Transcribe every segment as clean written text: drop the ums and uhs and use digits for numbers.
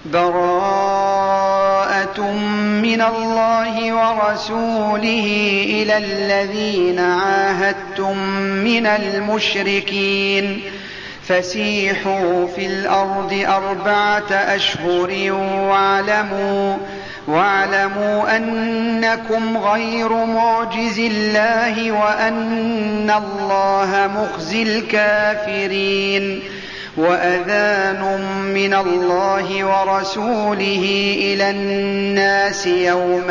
براءة من الله ورسوله إلى الذين عاهدتم من المشركين فسيحوا في الأرض 4 أشهر واعلموا أنكم غير معجز الله وأن الله مخزي الكافرين. وأذان من الله ورسوله إلى الناس يوم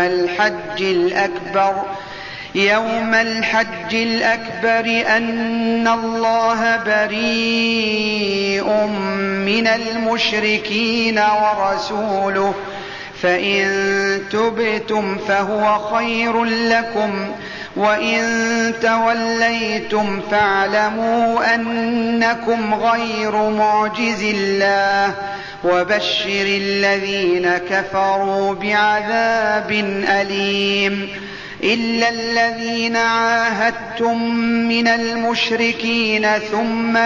الحج الأكبر أن الله بريء من المشركين ورسوله فإن تبتم فهو خير لكم وإن توليتم فاعلموا أنكم غير معجز الله وبشر الذين كفروا بعذاب أليم. إلا الذين عاهدتم من المشركين ثم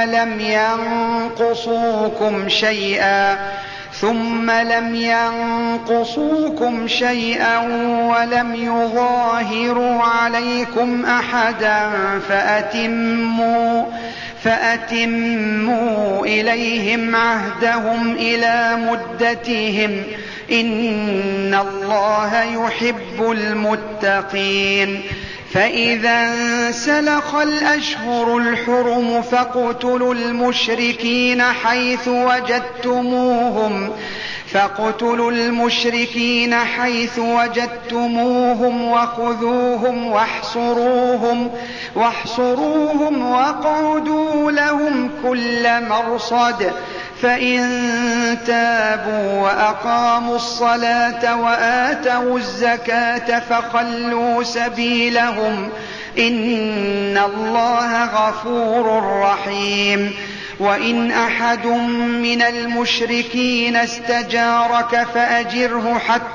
لم ينقصوكم شيئا ولم يظاهروا عليكم أحدا فأتموا إليهم عهدهم إلى مدتهم إن الله يحب المتقين. فإذا انسلخ الأشهر الحرم فاقتلوا المشركين حيث وجدتموهم وخذوهم واحصروهم واقعدوا لهم كل مرصد فإن تابوا وأقاموا الصلاة وآتوا الزكاة فخلوا سبيلهم إن الله غفور رحيم. وإن أحد من المشركين استجارك فأجره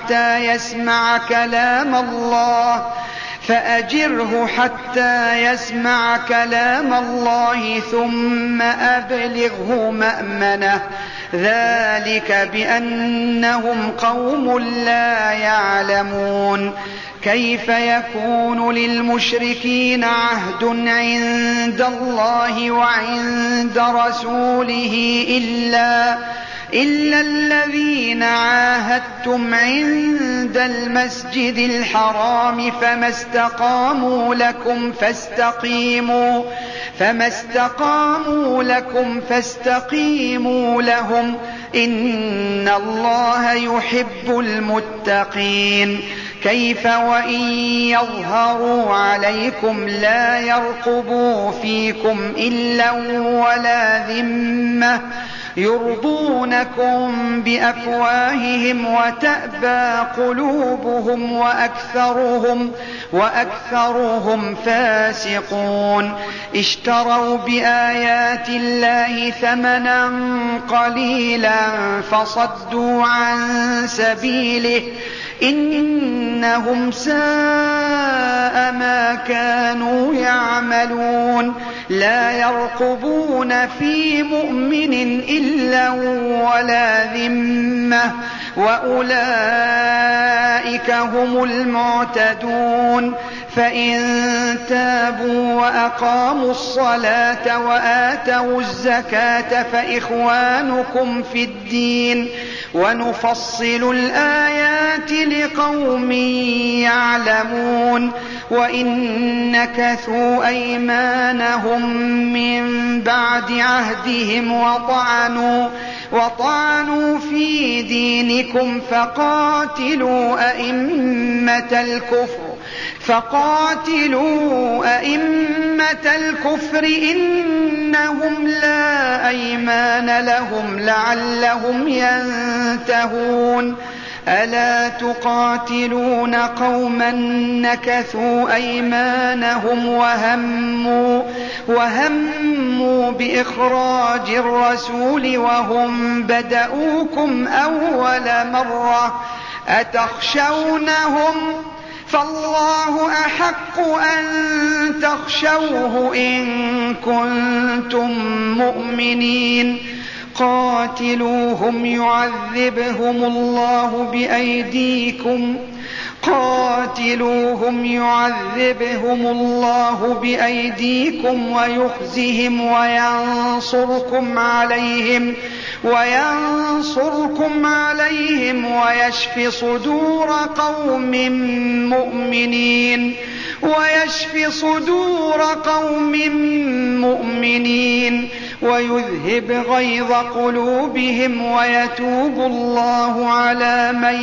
حتى يسمع كلام الله ثم أبلغه مأمنه ذلك بأنهم قوم لا يعلمون. كيف يكون للمشركين عهد عند الله وعند رسوله إلا الذين عاهدتم عند المسجد الحرام فما استقاموا لكم فاستقيموا لهم إن الله يحب المتقين. كيف وإن يظهروا عليكم لا يرقبوا فيكم إلا ولا ذمة يرضونكم بأفواههم وتأبى قلوبهم وأكثرهم فاسقون. اشتروا بآيات الله ثمنا قليلا فصدوا عن سبيله إنهم ساء ما كانوا يعملون. لا يرقبون في مؤمن إلا ولا ذمة وأولئك هم المعتدون. فإن تابوا وأقاموا الصلاة وآتوا الزكاة فإخوانكم في الدين ونفصل الآيات لقوم يعلمون. وإن نكثوا أيمانهم من بعد عهدهم وطعنوا في دينكم فقاتلوا أئمة الكفر إنهم لا أيمان لهم لعلهم ينتهون. ألا تقاتلون قوما نكثوا أيمانهم وهموا بإخراج الرسول وهم بدؤوكم أول مرة أتخشونهم فالله أحق أن تخشوه إن كنتم مؤمنين. قاتلوهم يعذبهم الله بأيديكم ويخزهم وينصركم عليهم ويشف صدور قوم مؤمنين ويذهب غيظ قلوبهم ويتوب الله على من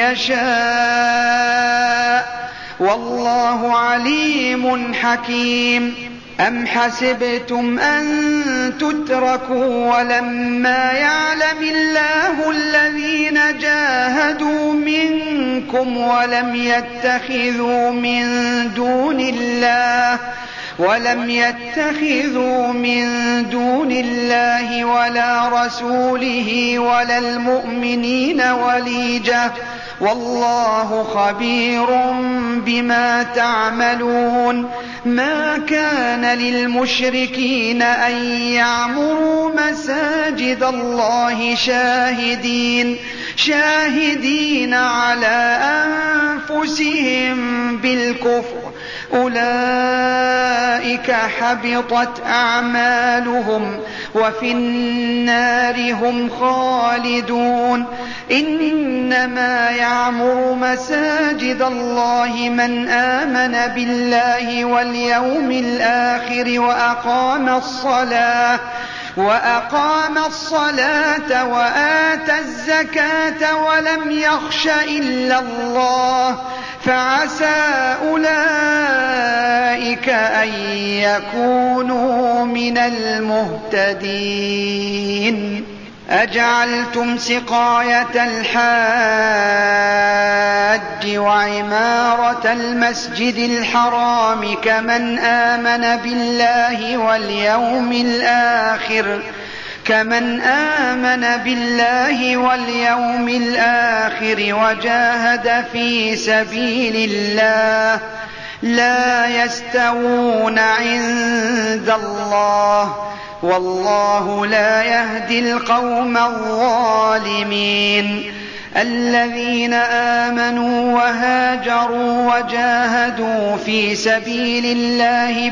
يشاء والله عليم حكيم. أم حسبتم أن تتركوا ولما يعلم الله الذين جاهدوا منكم ولم يتخذوا من دون الله ولا رسوله ولا المؤمنين وليجة والله خبير بما تعملون. ما كان للمشركين أن يعمروا مساجد الله شاهدين على أنفسهم بالكفر أولئك حبطت أعمالهم وفي النار هم خالدون. إنما يعمر مساجد الله من آمن بالله واليوم الآخر وأقام الصلاة وآتى الزكاة ولم يخش إلا الله فعسى أولئك أن يكونوا من المهتدين. أجعلتم سقاية الحاج وعمارة المسجد الحرام كمن آمن بالله واليوم الآخر وجاهد في سبيل الله لا يستوون عند الله والله لا يهدي القوم الظالمين. الذين آمنوا وهاجروا وجاهدوا في سبيل الله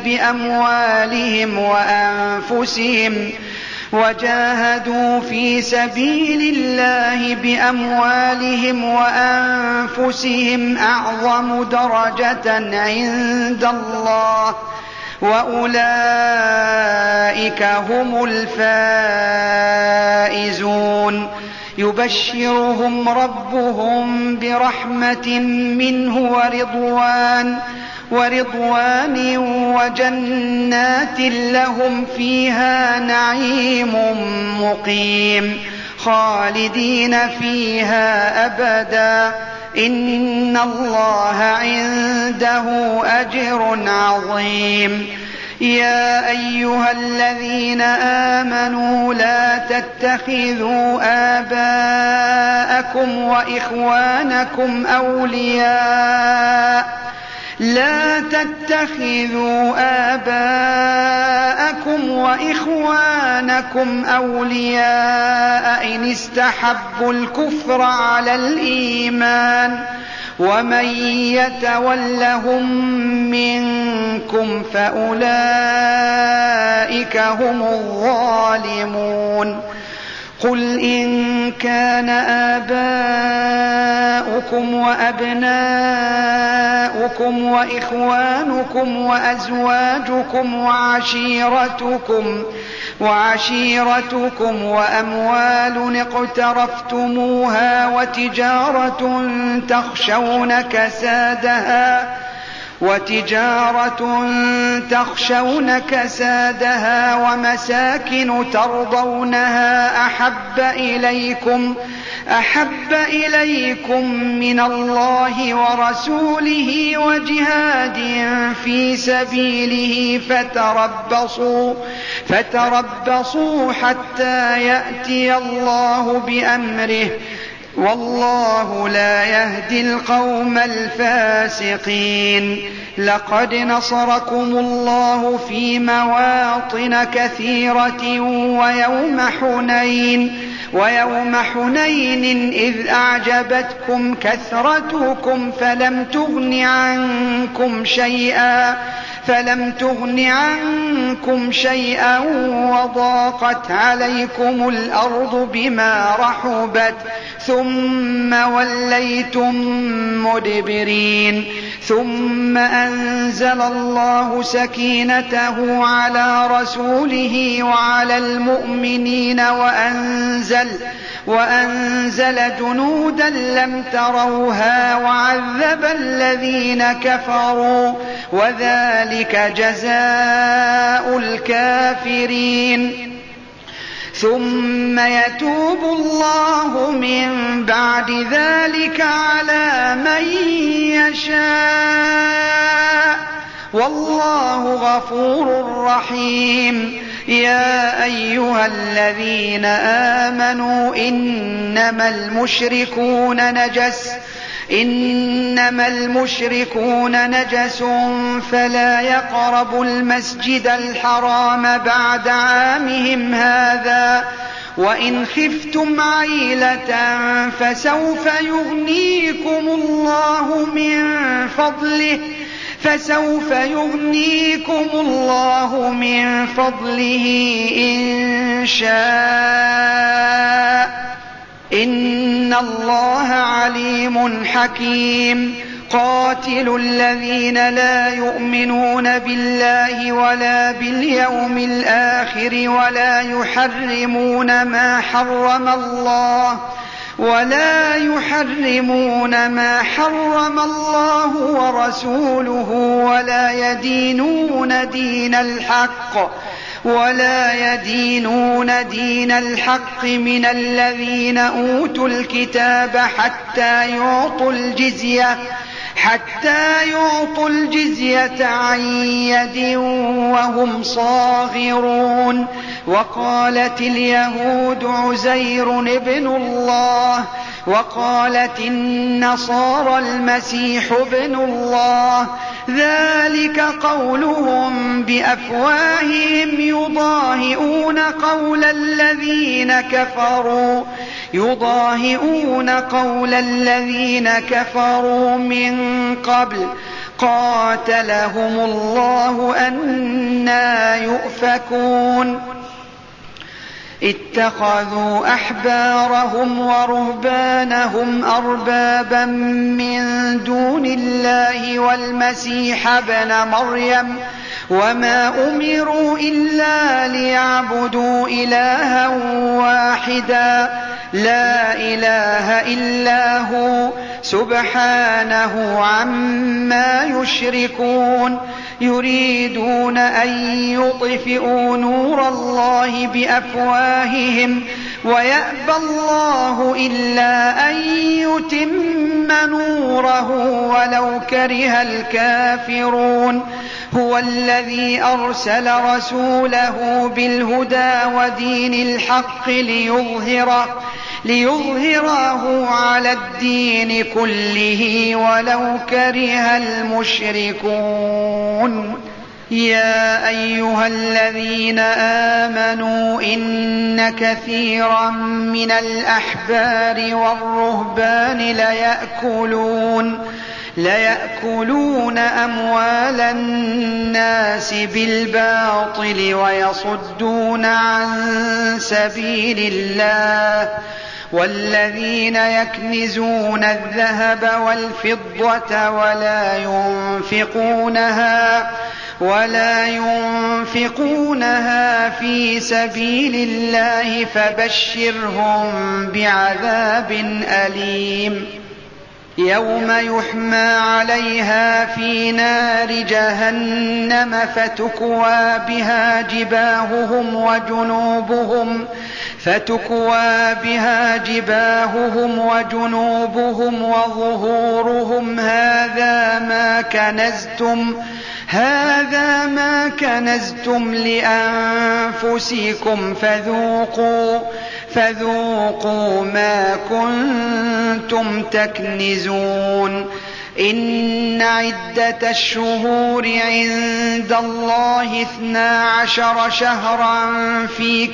بأموالهم وأنفسهم أعظم درجة عند الله وأولئك هم الفائزون. يبشرهم ربهم برحمة منه ورضوان وجنات لهم فيها نعيم مقيم خالدين فيها أبدا إن الله عنده أجر عظيم. يا أيها الذين آمنوا لا تتخذوا آباءكم وإخوانكم أولياء إن استحبوا الكفر على الإيمان ومن يتولهم منكم فأولئك هم الظالمون. قل إن كان آباؤكم وأبناؤكم وإخوانكم وأزواجكم وعشيرتكم وأموال اقترفتموها وتجارة تخشون كسادها ومساكن ترضونها أحب إليكم من الله ورسوله وجهاد في سبيله فتربصوا حتى يأتي الله بأمره والله لا يهدي القوم الفاسقين. لقد نصركم الله في مواطن كثيرة ويوم حنين إذ أعجبتكم كثرتكم فلم تغن عنكم شيئا وضاقت عليكم الأرض بما رحبت ثم وليتم مدبرين. ثم أنزل الله سكينته على رسوله وعلى المؤمنين وأنزل جنودا لم تروها وعذب الذين كفروا وذلك جزاء الكافرين. ثم يتوب الله من بعد ذلك على من يشاء والله غفور رحيم. يا أيها الذين آمنوا إنما المشركون نجس فلا يقربوا المسجد الحرام بعد عامهم هذا وإن خفتم عيلة فسوف يغنيكم الله من فضله إن شاء إن الله عليم حكيم. قاتلوا الذين لا يؤمنون بالله ولا باليوم الآخر ولا يحرمون ما حرم الله ورسوله ولا يدينون دين الحق من الذين أوتوا الكتاب حتى يعطوا الجزية عن يد وهم صاغرون. وقالت اليهود عزير ابن الله وقالت النصارى المسيح ابن الله ذلك قولهم بأفواههم يضاهئون قول الذين كفروا من قبل قاتلهم الله أنى يؤفكون. اتخذوا أحبارهم ورهبانهم أربابا من دون الله والمسيح ابن مريم وما أمروا إلا ليعبدوا إلها واحدا لا إله إلا هو سبحانه عما يشركون. يريدون أن يطفئوا نور الله بأفواههم ويأبى الله إلا أن يتم نوره ولو كره الكافرون. هو الذي أرسل رسوله بالهدى ودين الحق ليظهره على الدين كله ولو كره المشركون. يا أيها الذين آمنوا إن كثيرا من الأحبار والرهبان ليأكلون أموال الناس بالباطل ويصدون عن سبيل الله. والذين يكنزون الذهب والفضة ولا ينفقونها في سبيل الله فبشرهم بعذاب أليم. يوم يحمى عليها في نار جهنم فتكوى بها جباههم وجنوبهم وظهورهم هذا ما كنزتم لأنفسكم فذوقوا ما كنتم كنتم تكنزون إن عدة الشهور عند الله 12 شهرا في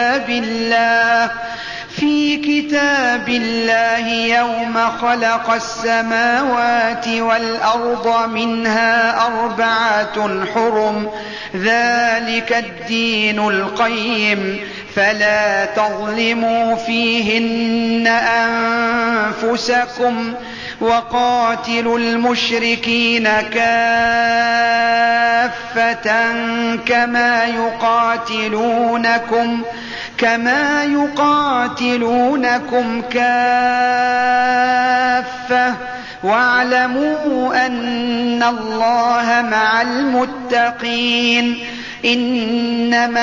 كتاب الله يوم خلق السماوات والأرض منها 4 حرم ذلك الدين القيم فلا تظلموا فيهن أنفسكم وقاتلوا المشركين كافة كما يقاتلونكم كافة واعلموا أن الله مع المتقين إنما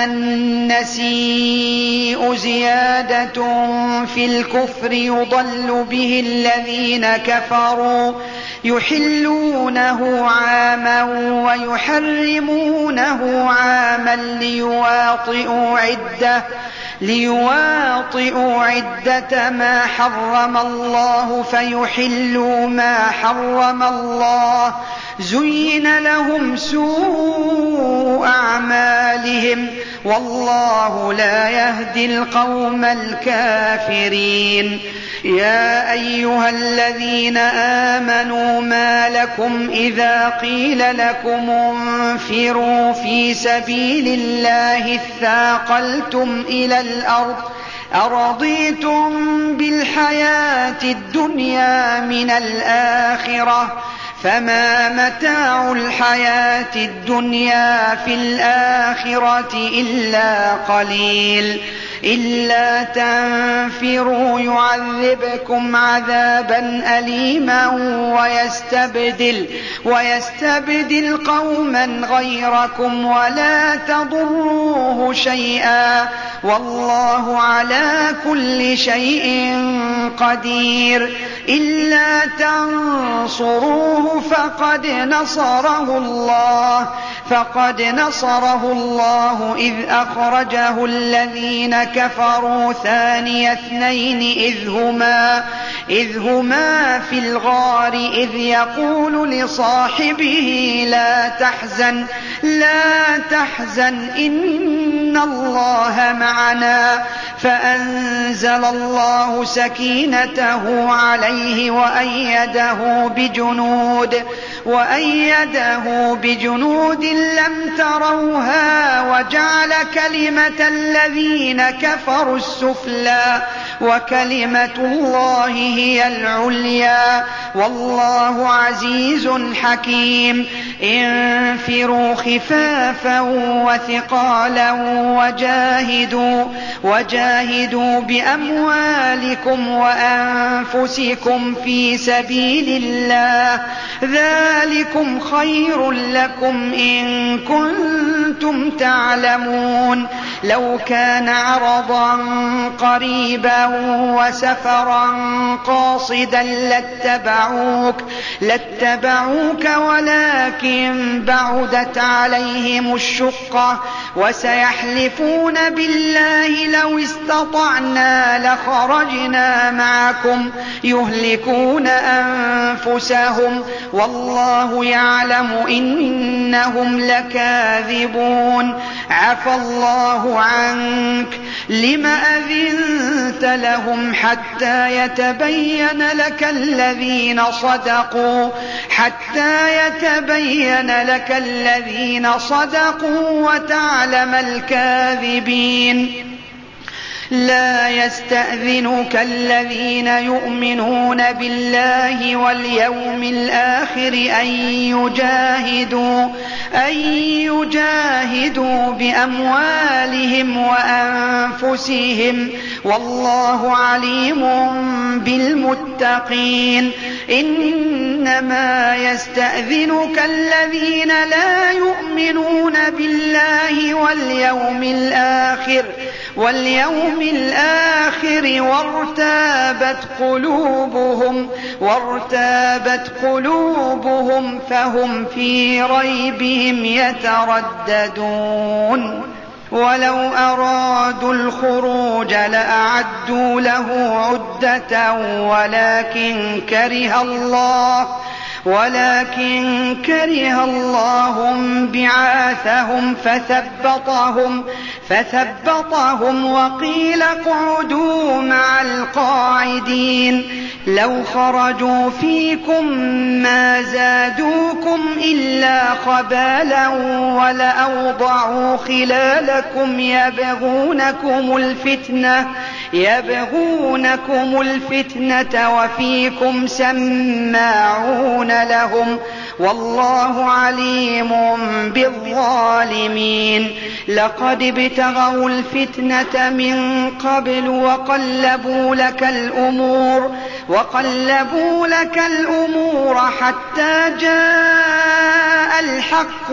النسيء زيادة في الكفر يضل به الذين كفروا يحلونه عاما ويحرمونه عاما ليواطئوا عدة ما حرم الله فيحلوا ما حرم الله زين لهم سوء أعمالهم والله لا يهدي القوم الكافرين يا أيها الذين آمنوا ما لكم إذا قيل لكم انفروا في سبيل الله اثاقلتم إلى الأرض أرضيتم بالحياة الدنيا من الآخرة فما متاع الحياة الدنيا في الآخرة إلا قليل إلا تنفروا يعذبكم عذابا أليما ويستبدل قوما غيركم ولا تضروه شيئا والله على كل شيء قدير إلا تنصروه فقد نصره الله إذ أخرجه الذين كفروا ثاني اثنين إذ هما في الغار إذ يقول لصاحبه لا تحزن إن الله معنا فأنزل الله سكينته عليه وأيده بجنود لم تروها وجعل كلمة الذين كفروا السفلى وكلمة الله هي العليا والله عزيز حكيم انفروا خفافا وثقالا وجاهدوا بأموالكم وأنفسكم في سبيل الله ذلكم خير لكم إن كنتم تعلمون لو كان عرضا قريبا وسفرا قاصدا لاتبعوك ولكن بعدت عليهم الشقة وسيحلفون بالله لو استطعنا لخرجنا معكم يهلكون أنفسهم والله يعلم إنهم لكاذبون عفى الله عنك لم أذنت لهم حتى يتبين لك الذين صدقوا وتعلم الكاذبين لا يستأذنك الذين يؤمنون بالله واليوم الآخر أن يجاهدوا بأموالهم وأنفسهم والله عليم بالمتقين إنما يستأذنك الذين لا يؤمنون بالله واليوم الآخر وارتابت قلوبهم فهم في ريبهم يترددون ولو أرادوا الخروج لأعدوا له عدة ولكن كره الله بعاثهم فثبطهم وقيل اقعدوا مع القاعدين لو خرجوا فيكم ما زادوكم إلا خبالا ولأوضعوا خلالكم يبغونكم الفتنة وفيكم سماعون لهم والله عليم بالظالمين لقد ابتغوا الفتنة من قبل وقلبوا لك الأمور حتى جاء الحق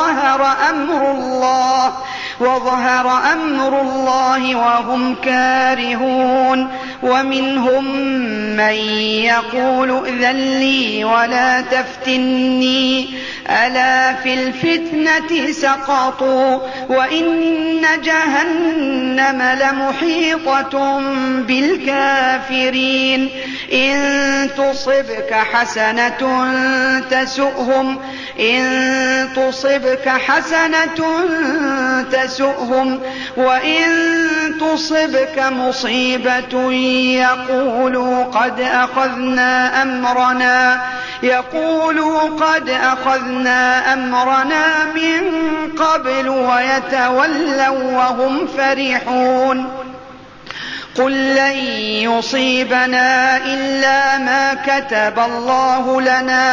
وظهر أمر الله وهم كارهون ومنهم من يقول ائذن لي ولا تفتني ألا في الفتنة سقطوا وإن جهنم لمحيطة بالكافرين إن تصبك حسنة تسؤهم وإن تصبك مصيبة يقولوا قد أخذنا أمرنا من قبل ويتولوا وهم فرحون قل لن يصيبنا إلا ما كتب الله لنا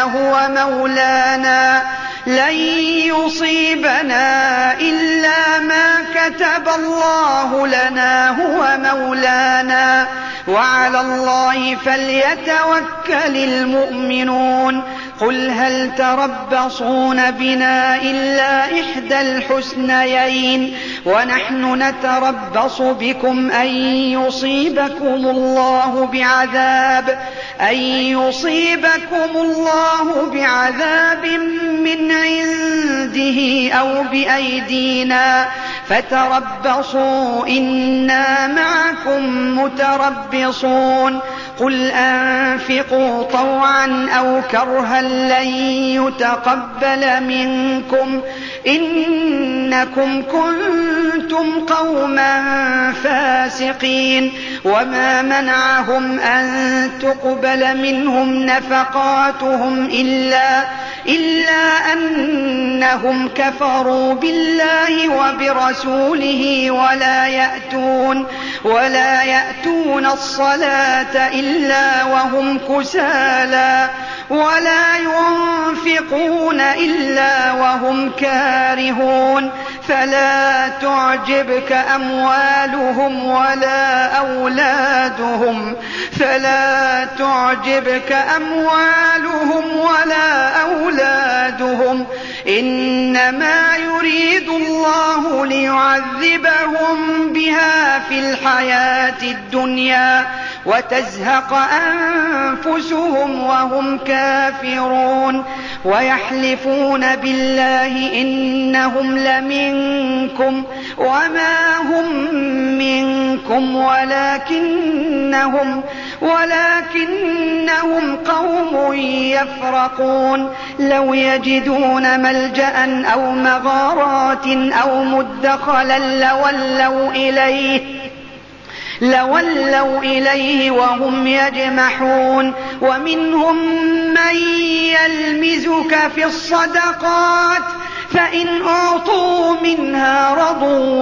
هو مولانا وعلى الله فليتوكل المؤمنون قل هل تربصون بنا إلا إحدى الحسنيين ونحن نتربص بكم أن يصيبكم الله بعذاب من عنده أو بأيدينا فتربصوا إنا معكم متربصون قل أنفقوا طوعا أو كرها لن يتقبل منكم إنكم كنتم قوما فاسقين وما منعهم أن تقبل منهم نفقاتهم إلا أنهم كفروا بالله وبرسوله ولا يأتون الصلاة إلا وهم كسالى ولا ينفقون إلا وهم كارهون فلا تعجبك أموالهم ولا أولادهم إنما يريد الله ليعذبهم بها في الحياة الدنيا وتزهق أنفسهم وهم كافرون ويحلفون بالله إنهم لمنكم وما هم منكم ولكنهم قوم يفرقون لو يجدون ملجأ أو مغارات أو مدخلا لولوا إليه وهم يجمحون ومنهم من يلمزك في الصدقات فإن أعطوا منها رضوا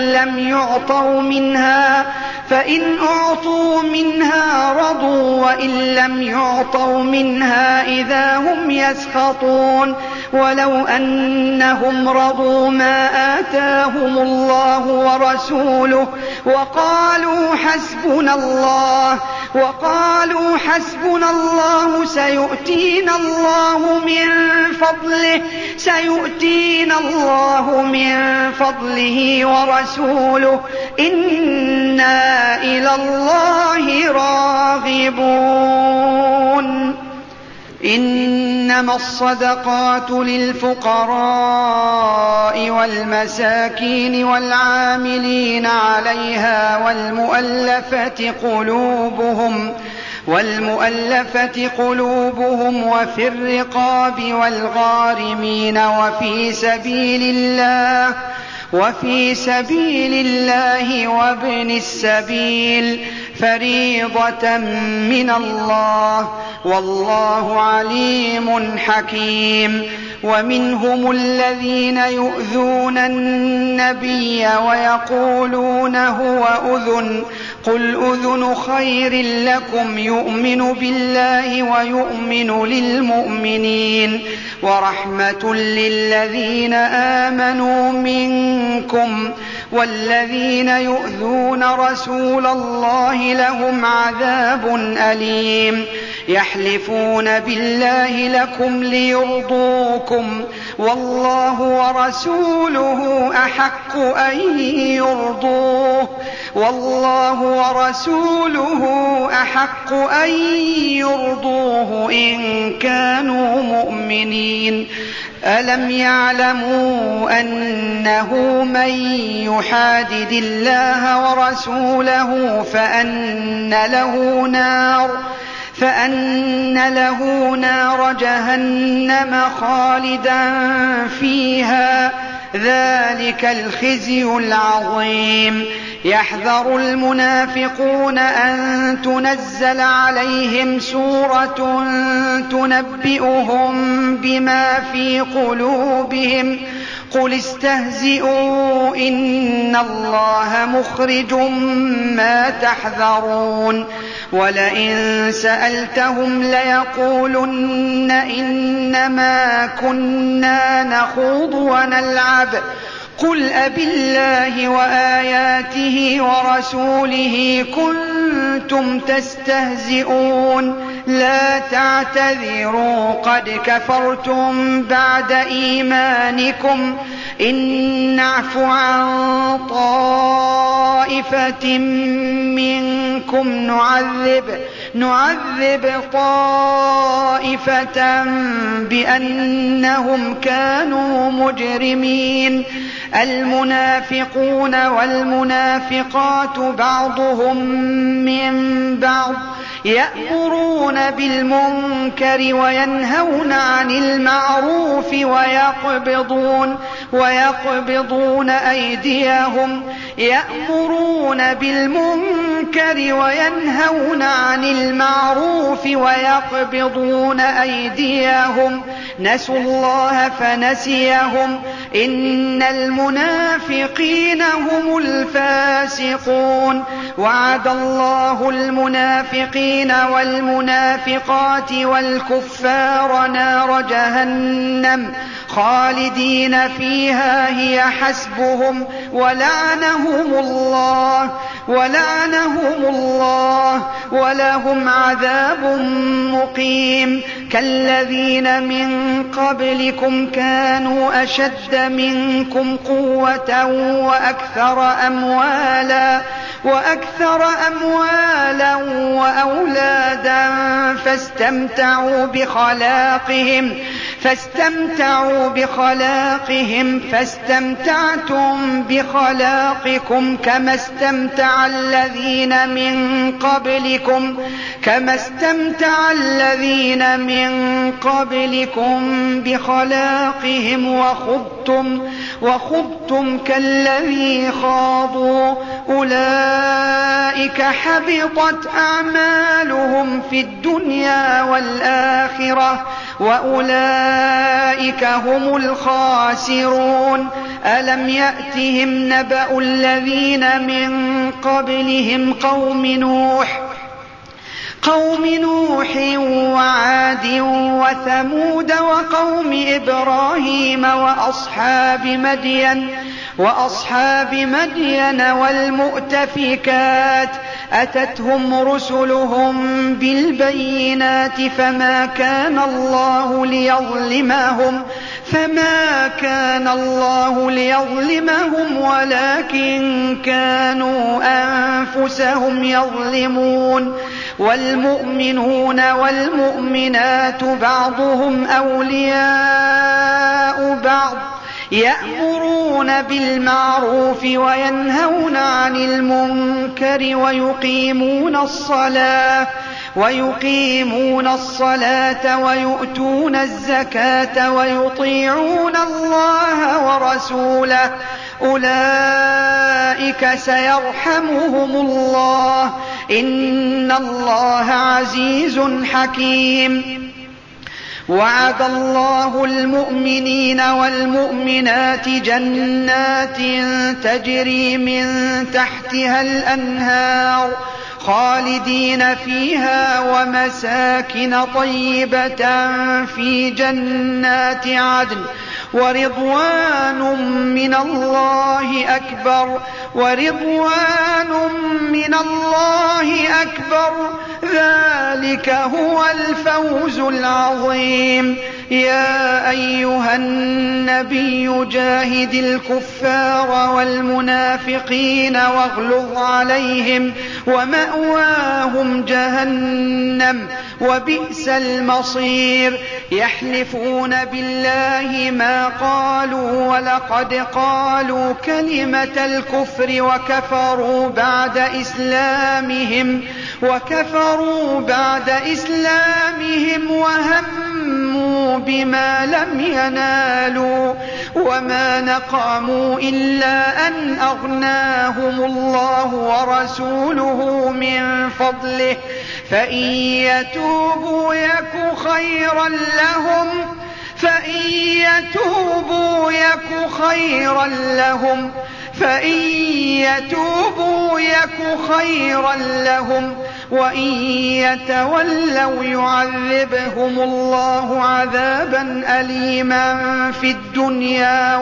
وإن لم يعطوا منها إذا هم يسخطون ولو أنهم رضوا ما آتاهم الله ورسوله وقالوا حسبنا الله سيؤتينا الله من فضله ورسوله إنا إلى الله راغبون إن إنما الصدقات للفقراء والمساكين والعاملين عليها والمؤلفة قلوبهم وفي الرقاب والغارمين وفي سبيل الله وابن السبيل فريضة من الله والله عليم حكيم. ومنهم الذين يؤذون النبي ويقولون هو أذن قل أذن خير لكم يؤمن بالله ويؤمن للمؤمنين ورحمة للذين آمنوا منكم والذين يؤذون رسول الله لهم عذاب أليم. يحلفون بالله لكم ليرضوكم والله ورسوله أحق أن يرضوه إن كانوا مؤمنين. ألم يعلموا أنه من يحادد الله ورسوله فأن له نار جهنم خالدا فيها ذلك الخزي العظيم. يحذر المنافقون أن تنزل عليهم سورة تنبئهم بما في قلوبهم قل استهزئوا إن الله مخرج ما تحذرون. ولئن سألتهم ليقولن إنما كنا نخوض ونلعب قل أبالله وآياته ورسوله كنتم تستهزئون لا تعتذروا قد كفرتم بعد إيمانكم إن نعف عن طائفة منكم نعذب طائفة بأنهم كانوا مجرمين. المنافقون والمنافقات بعضهم من بعض يأمرون بالمنكر وينهون عن المعروف ويقبضون أيديهم يأمرون بالمنكر وينهون عن المعروف ويقبضون أيديهم نسوا الله فنسيهم إن المنافقين هم الفاسقون. وعد الله المنافقين والمنافقات والكفار نار جهنم خالدين فيها هي حسبهم ولعنهم الله ولهم عذاب مقيم. كالذين من قبلكم كانوا أشد منكم قوة وأكثر أموالا وأولادا فاستمتعوا بخلاقهم فاستمتعتم بخلاقكم كما استمتع الذين من قبلكم بخلاقهم وخضتم كالذي خاضوا أولئك حبطت أعمالهم في الدنيا والآخرة وأولئك هم الخاسرون. ألم يأتهم نبأ الذين من قبلهم قوم نوح وعاد وثمود وقوم إبراهيم وأصحاب مدين والمؤتفكات أتتهم رسلهم بالبينات فما كان الله فما كان الله ليظلمهم ولكن كانوا أنفسهم يظلمون. والمؤمنون والمؤمنات بعضهم أولياء بعض يأمرون بالمعروف وينهون عن المنكر ويقيمون الصلاة ويؤتون الزكاة ويطيعون الله ورسوله أولئك سيرحمهم الله إن الله عزيز حكيم. وعد الله المؤمنين والمؤمنات جنات تجري من تحتها الأنهار خالدين فيها ومساكن طيبة في جنات عدن ورضوان من الله أكبر ذلك هو الفوز العظيم. يا أيها النبي جاهد الكفار والمنافقين واغلظ عليهم ومأواهم جهنم وبئس المصير. يحلفون بالله ما قالوا ولقد قالوا كلمة الكفر وكفروا بعد إسلامهم وهموا بما لم ينالوا وما نقموا إلا أن أغناهم الله ورسوله من فضله فإن يتوبوا يك خيرا لهم وإن يتولوا يعذبهم الله عذابا أليما في الدنيا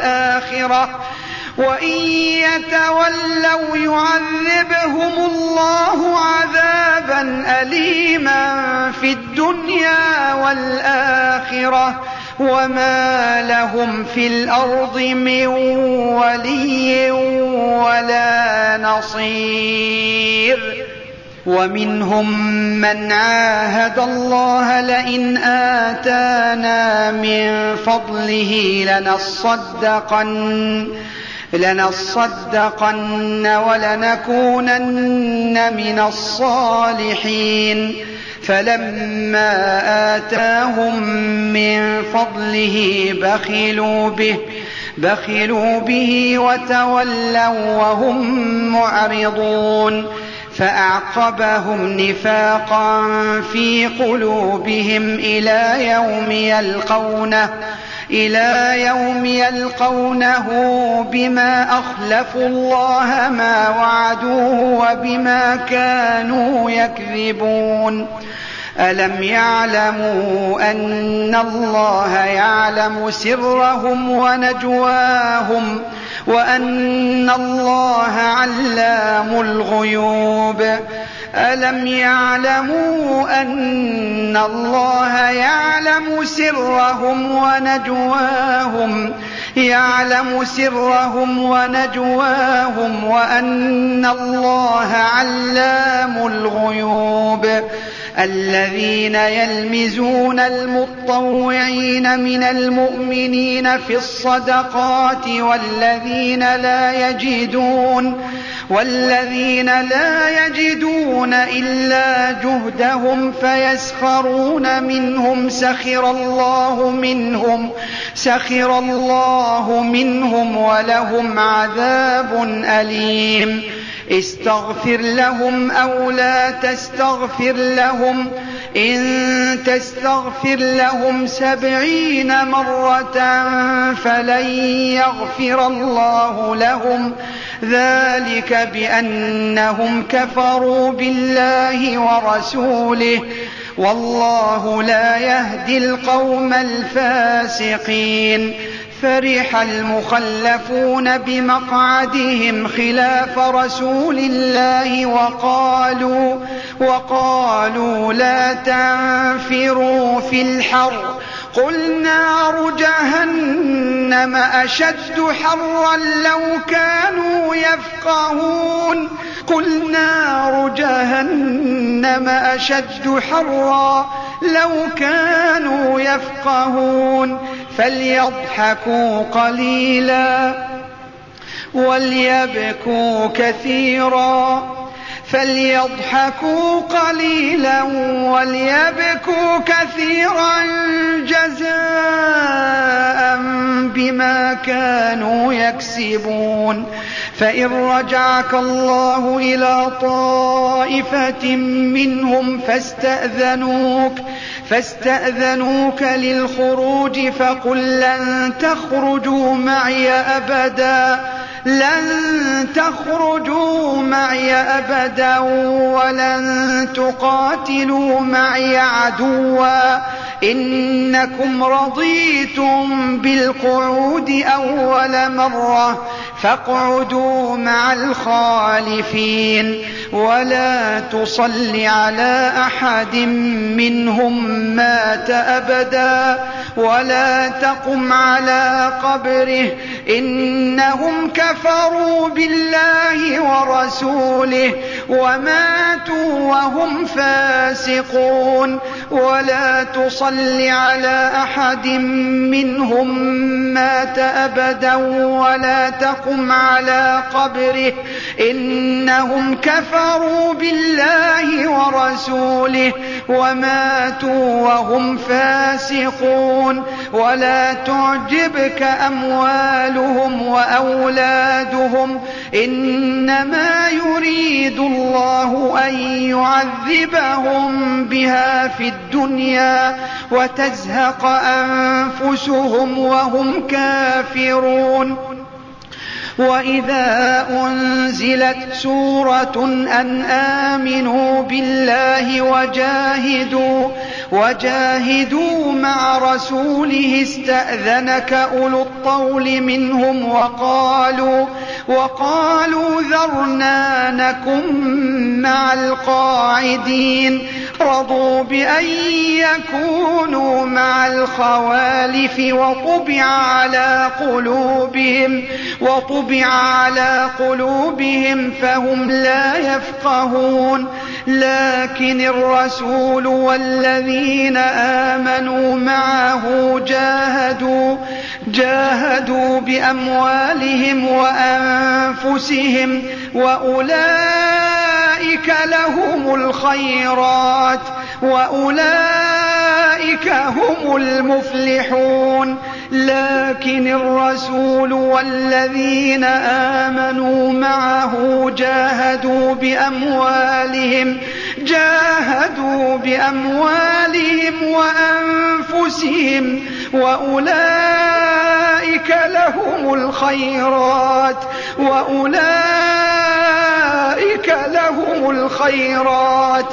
والآخرة وما لهم في الأرض من ولي ولا نصير. ومنهم من عاهد الله لئن آتانا من فضله لنصدقن ولنكونن من الصالحين فلما آتاهم من فضله بخلوا به وتولوا وهم معرضون. فأعقبهم نفاقا في قلوبهم إلى يوم يلقونه بما أخلفوا الله ما وعدوه وبما كانوا يكذبون. ألم يعلموا أن الله يعلم سرهم ونجواهم وأن الله علام الغيوب. ألم يعلموا أن الله يعلم سرهم ونجواهم وأن الله علام الغيوب. الذين يلمزون المطوعين من المؤمنين في الصدقات والذين لا يجدون إلا جهدهم فيسخرون منهم سخر الله منهم ولهم عذاب أليم. استغفر لهم أو لا تستغفر لهم إن تستغفر لهم 70 مرة فلن يغفر الله لهم ذلك بأنهم كفروا بالله ورسوله والله لا يهدي القوم الفاسقين. فرح المخلفون بمقعدهم خلاف رسول الله وقالوا لا تنفروا في الحر قل نار جهنم أشد حرا لو كانوا يفقهون قل نار جهنم أشد حرا لو كانوا يفقهون فليضحكوا قليلا وليبكوا كثيرا فليضحكوا قليلا وليبكوا كثيرا جزاء بما كانوا يكسبون فإن رجعك الله إلى طائفة منهم فاستأذنوك للخروج فقل لن تخرجوا معي أبدا ولن تقاتلوا معي عدوا إنكم رضيتم بالقعود أول مرة فاقعدوا مع الخالفين ولا تصل على أحد منهم مات أبدا ولا تقم على قبره إنهم كفروا بالله ورسوله وماتوا وهم فاسقون ولا تصل على أحد منهم مات أبدا ولا تقم على قبره إنهم كفروا بالله ورسوله وماتوا وهم فاسقون ولا تعجبك أموالهم وأولادهم إنما يريد الله أن يعذبهم بها في الدنيا وتزهق أنفسهم وهم كافرون وإذا أنزلت سورة أن آمنوا بالله وجاهدوا مع رسوله استأذنك أولو الطول منهم وقالوا ذرنا نكن مع القاعدين رضوا بأن يكونوا مع الخوالف وطبع على قلوبهم فهم لا يفقهون لكن الرسول والذين آمنوا معه جاهدوا بأموالهم وأنفسهم وأولئك لهم الخيرات وأولئك هم المفلحون لكن الرسول والذين آمنوا معه جاهدوا بأموالهم وأنفسهم وأولئك لهم الخيرات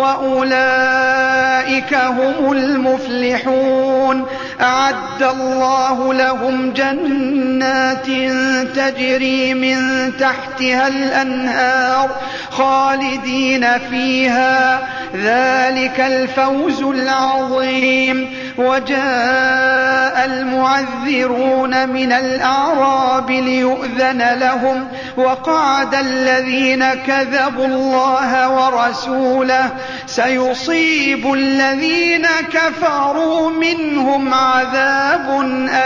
وأولئك هم المفلحون أعد الله لهم جنات تجري من تحتها الأنهار خالدين فيها ذلك الفوز العظيم وجاء المعذرون من الأعراب ليؤذن لهم وقعد الذين كذبوا الله ورسوله سيصيب الذين كفروا منهم عذاب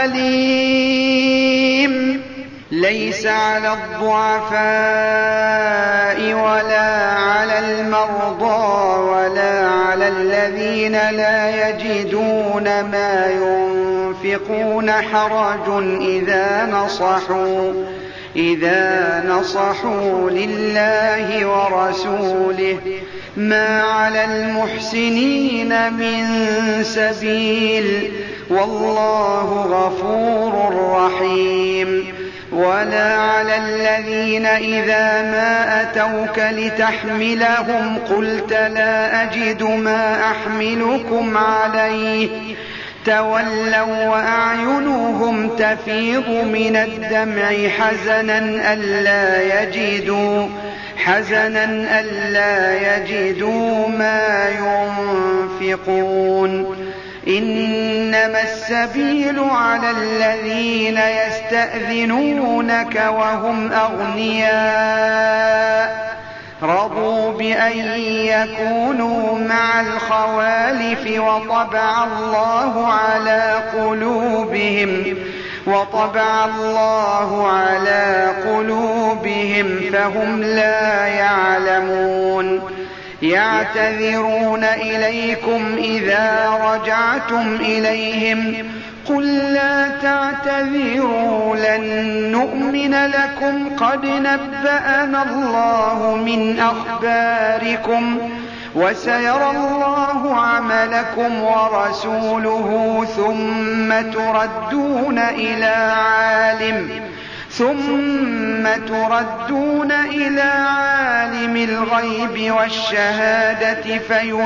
أليم ليس على الضعفاء ولا على المرضى ولا على الذين لا يجدون ما ينفقون حرج إذا نصحوا لله ورسوله ما على المحسنين من سبيل والله غفور رحيم ولا على الذين إذا ما أتوك لتحملهم قلت لا أجد ما أحملكم عليه تولوا وأعينهم تفيض من الدمع حزنا ألا يجدوا ما ينفقون إنما السبيل على الذين يستأذنونك وهم أغنياء رضوا بأن يكونوا مع الخوالف وطبع الله على قلوبهم فهم لا يعلمون يعتذرون إليكم إذا رجعتم إليهم قل لا تعتذروا لن نؤمن لكم قد نبأنا الله من أخباركم وسيرى الله عملكم ورسوله ثم تردون إلى عالم الغيب والشهادة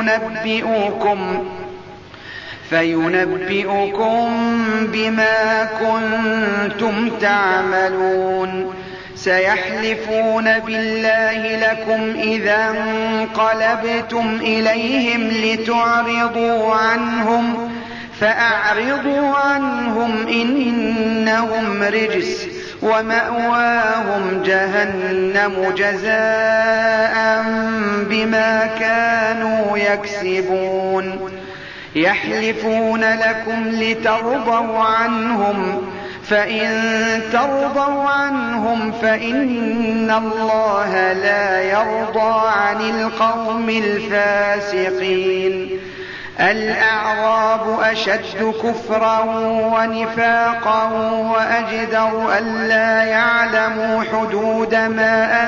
فينبئكم بما كنتم تعملون سيحلفون بالله لكم إذا انقلبتم إليهم لتعرضوا عنهم فأعرضوا عنهم إنهم رجس ومأواهم جهنم جزاء بما كانوا يكسبون يحلفون لكم لترضوا عنهم فإن ترضوا عنهم فإن الله لا يرضى عن القوم الفاسقين الأعراب أشد كفرا ونفاقا وأجدر ألا يعلموا حدود ما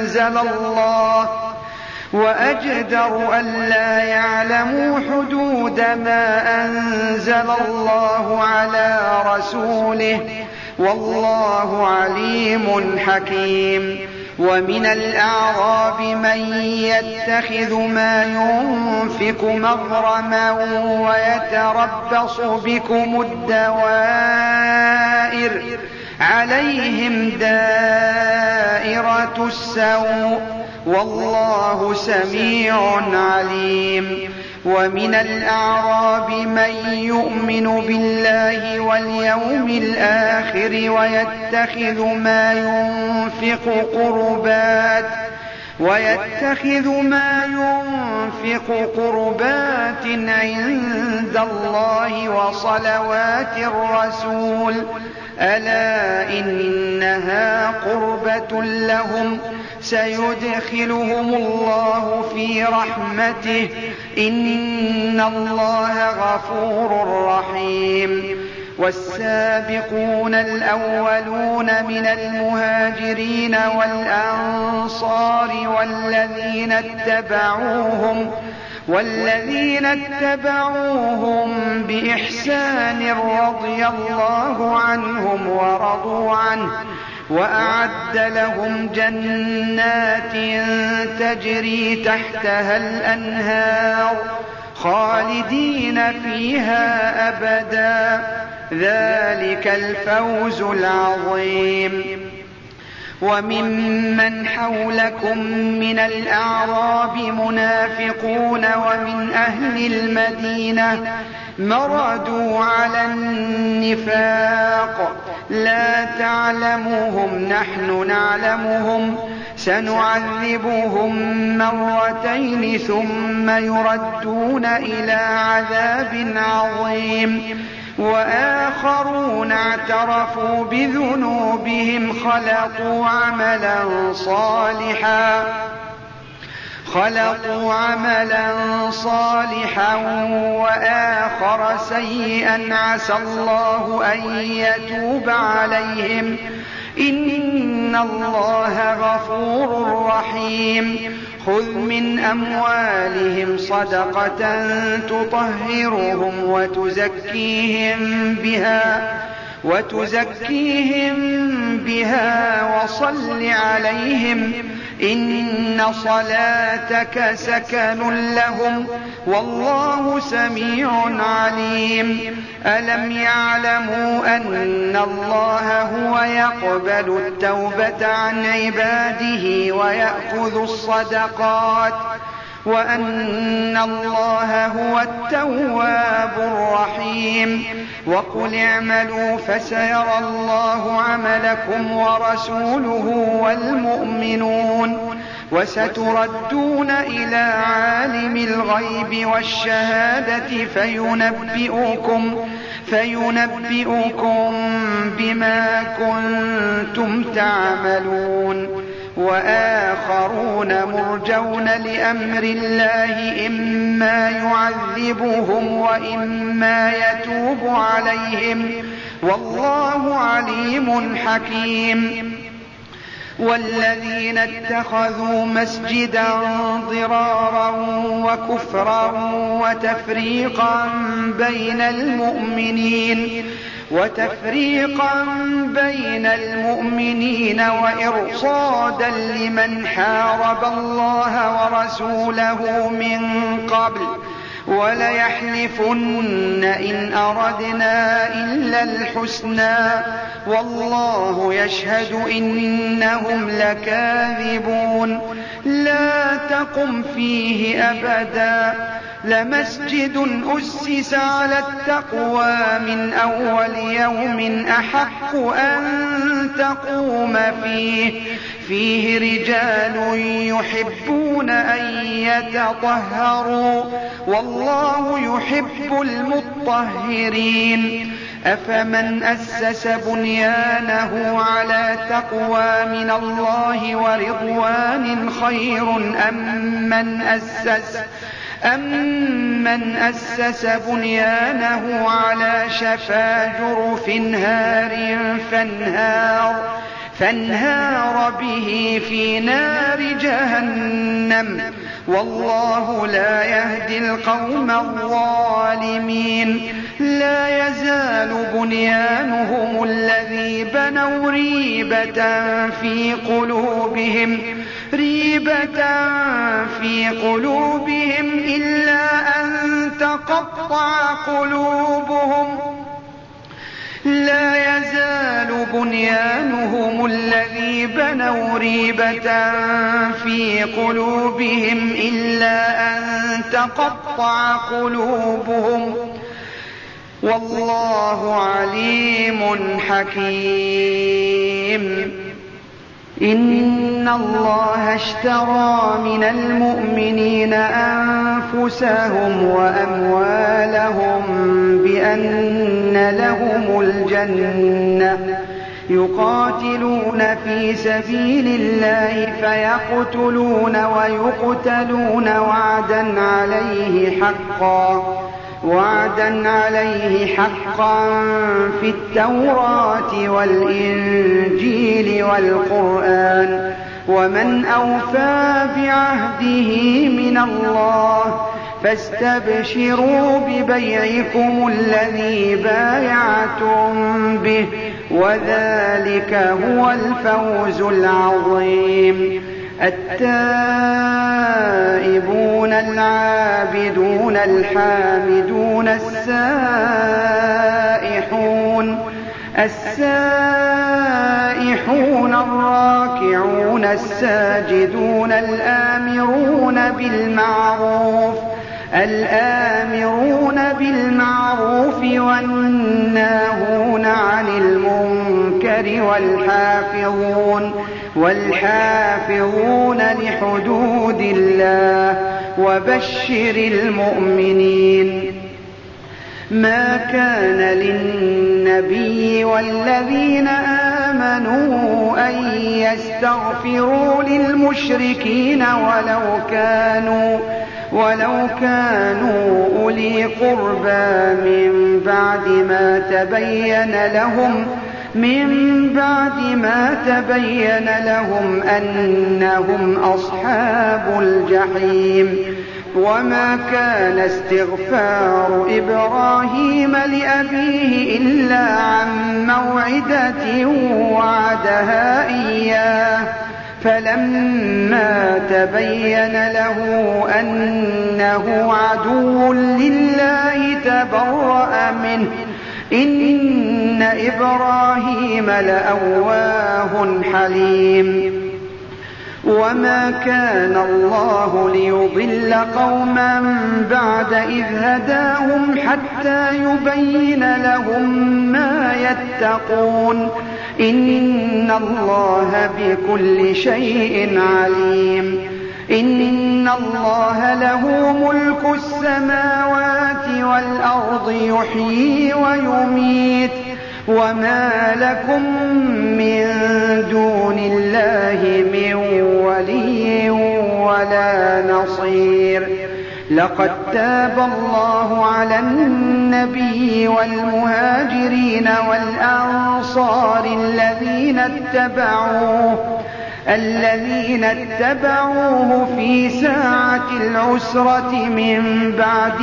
أنزل الله على رسوله والله عليم حكيم ومن الأعراب من يتخذ ما ينفق مغرما ويتربص بكم الدوائر عليهم دائرة السوء والله سميع عليم ومن الأعراب من يؤمن بالله واليوم الآخر ويتخذ ما ينفق قربات عند الله وصلوات الرسول ألا إنها قربة لهم سيدخلهم الله في رحمته إن الله غفور رحيم والسابقون الأولون من المهاجرين والأنصار والذين اتبعوهم بإحسان رضي الله عنهم ورضوا عنه وأعد لهم جنات تجري تحتها الأنهار خالدين فيها أبدا ذلك الفوز العظيم وممن حولكم من الأعراب منافقون ومن أهل المدينة مردوا على النفاق لا تعلموهم نحن نعلمهم سنعذبهم مرتين ثم يردون إلى عذاب عظيم وآخرون اعترفوا بذنوبهم خلقوا عملا صالحا وآخر سيئا عسى الله أن يتوب عليهم إن الله غفور رحيم خذ من أموالهم صدقة تطهرهم وتزكيهم بها وصل عليهم إن صلاتك سكن لهم والله سميع عليم ألم يعلموا أن الله هو يقبل التوبة عن عباده ويأخذ الصدقات وأن الله هو التواب رحيم. وقل اعملوا فسيرى الله عملكم ورسوله والمؤمنون وستردون إلى عالم الغيب والشهادة فينبئكم بما كنتم تعملون. وآخرون مرجون لأمر الله إما يعذبهم وإما يتوب عليهم والله عليم حكيم. والذين اتخذوا مسجدا ضرارا وكفرا وتفريقا بين المؤمنين وإرصادا لمن حارب الله ورسوله من قبل وليحلفن إن أردنا إلا الحسنى والله يشهد إنهم لكاذبون. لا تقم فيه أبدا لمسجد أسس على التقوى من أول يوم أحق أن تقوم فيه رجال يحبون أن يتطهروا والله يحب المطهرين. أفمن أسس بنيانه على تقوى من الله ورضوان خير أمن أسس بنيانه على شفا جرف هار فانهار به في نار جهنم والله لا يهدي القوم الظالمين. لا يزال بنيانهم الذي بنوا ريبة في قلوبهم إلا أن تقطع قلوبهم. لا يزال بنيانهم الذي بنوا ريبة في قلوبهم إلا أن تقطع قلوبهم والله عليم حكيم. إن الله اشترى من المؤمنين أنفسهم وأموالهم بأن لهم الجنة يقاتلون في سبيل الله فيقتلون ويقتلون وعدا عليه حقا في التوراة والإنجيل والقرآن ومن أوفى بعهده من الله فاستبشروا ببيعكم الذي بايعتم به وذلك هو الفوز العظيم. التائبون العابدون الحامدون السائحون الراكعون الساجدون الآمرون بالمعروف والناهون عن المنكر والحافظون لحدود الله وبشر المؤمنين. ما كان للنبي والذين آمنوا أن يستغفروا للمشركين ولو كانوا أولي قربى من بعد ما تبين لهم أنهم أصحاب الجحيم. وما كان استغفار إبراهيم لأبيه إلا عن موعدة وعدها إياه فلما تبين له أنه عدو لله تبرأ منه إن إبراهيم لأواه حليم. وما كان الله ليضل قوما بعد إذ هداهم حتى يبين لهم ما يتقون إن الله بكل شيء عليم إن الله له ملك السماوات والأرض يحيي ويميت وما لكم من دون الله من ولي ولا نصير لقد تاب الله على النبي والمهاجرين والأنصار الذين اتبعوه في ساعة العسرة من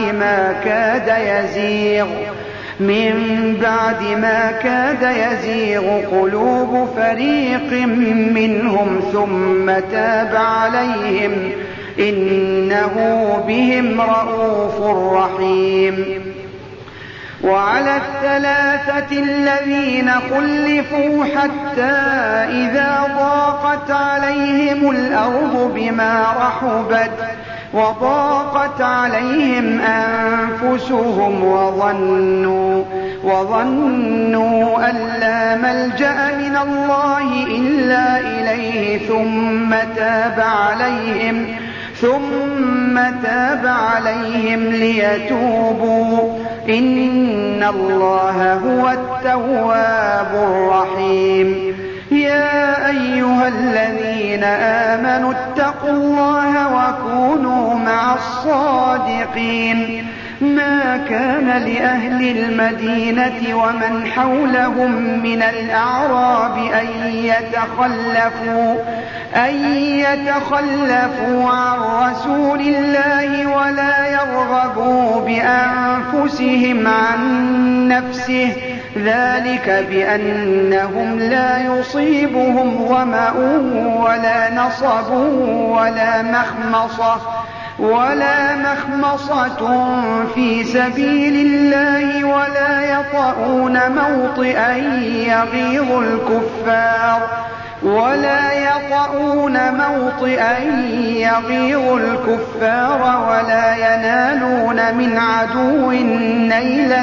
بعد ما كاد يزيغ قلوب فريق منهم ثم تاب عليهم إنه بهم رءوف رحيم وعلى الثلاثة الذين خلفوا حتى إذا ضاقت عليهم الأرض بما رحبت وضاقت عليهم أنفسهم وظنوا أن لا ملجأ من الله إلا إليه ثم تاب عليهم ليتوبوا إن الله هو التواب الرحيم يا أيها الذين آمنوا اتقوا الله وكونوا مع الصادقين ما كان لأهل المدينة ومن حولهم من الأعراب أن يتخلفوا عن رسول الله ولا يرغبوا بأنفسهم عن نفسه ذلك بأنهم لا يصيبهم ظمأ ولا نصب ولا مخمصة في سبيل الله ولا يطؤون موطئا يغيظ الكفار ولا ينالون من عدو نيلا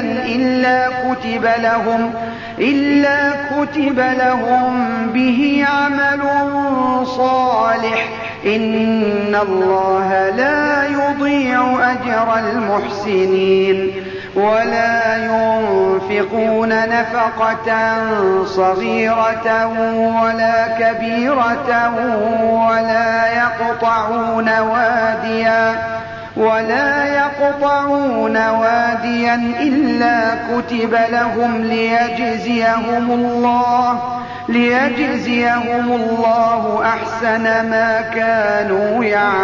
إلا كتب لهم به عمل صالح إن الله لا يضيع أجر المحسنين ولا ينفقون نفقة صغيرة ولا كبيرة ولا يقطعون واديا إلا كتب لهم ليجزيهم الله أحسن ما كانوا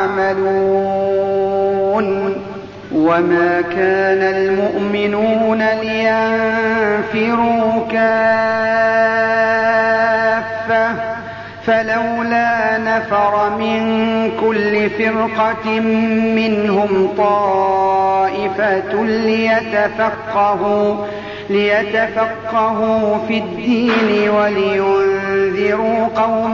يعملون وما كان المؤمنون لينفروا كافة فلولا نفر من كل فرقة منهم طائفة ليتفقهوا في الدين ولينذروا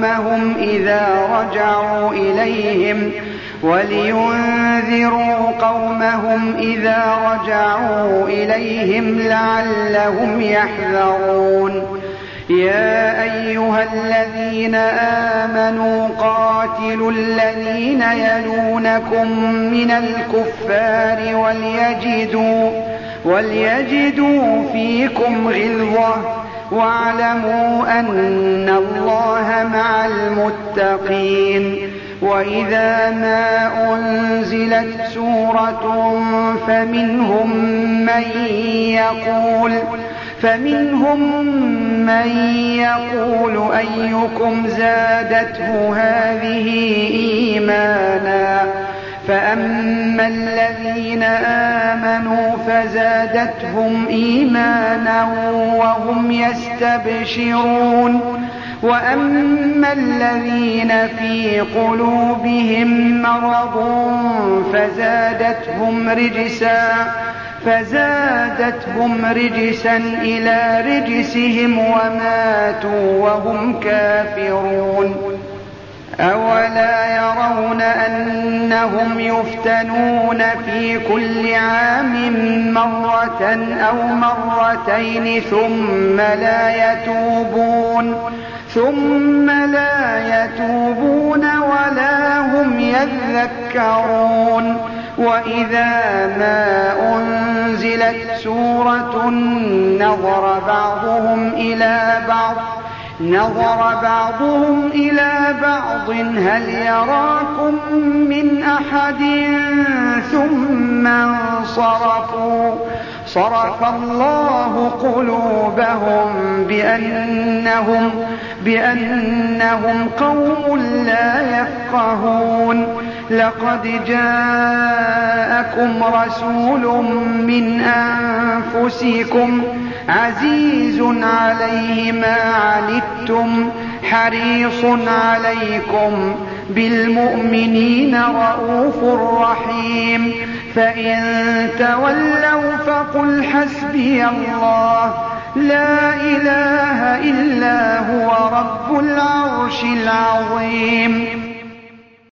قومهم إذا رجعوا إليهم لعلهم يحذرون يا أيها الذين آمنوا قاتلوا الذين يلونكم من الكفار وليجدوا فيكم غلظة واعلموا أن الله مع المتقين وإذا ما أنزلت سورة فمنهم من يقول أيكم زادته هذه إيمانا فأما الذين آمنوا فزادتهم إيمانا وهم يستبشرون وأما الذين في قلوبهم مرض فزادتهم رجسا إلى رجسهم وماتوا وهم كافرون أولا يرون أنهم يفتنون في كل عام مرة أو مرتين ثم لا يتوبون ولا هم يذكرون وإذا ما أنزلت سورة نظر بعضهم إلى بعض هل يراكم من أحد ثم انصرفوا صرف الله قلوبهم بأنهم قوم لا يفقهون لقد جاءكم رسول من أنفسكم عزيز عليه ما عنتم حريص عليكم بالمؤمنين رءوف رحيم فإن تولوا فقل حسبي الله لا إله إلا هو رب العرش العظيم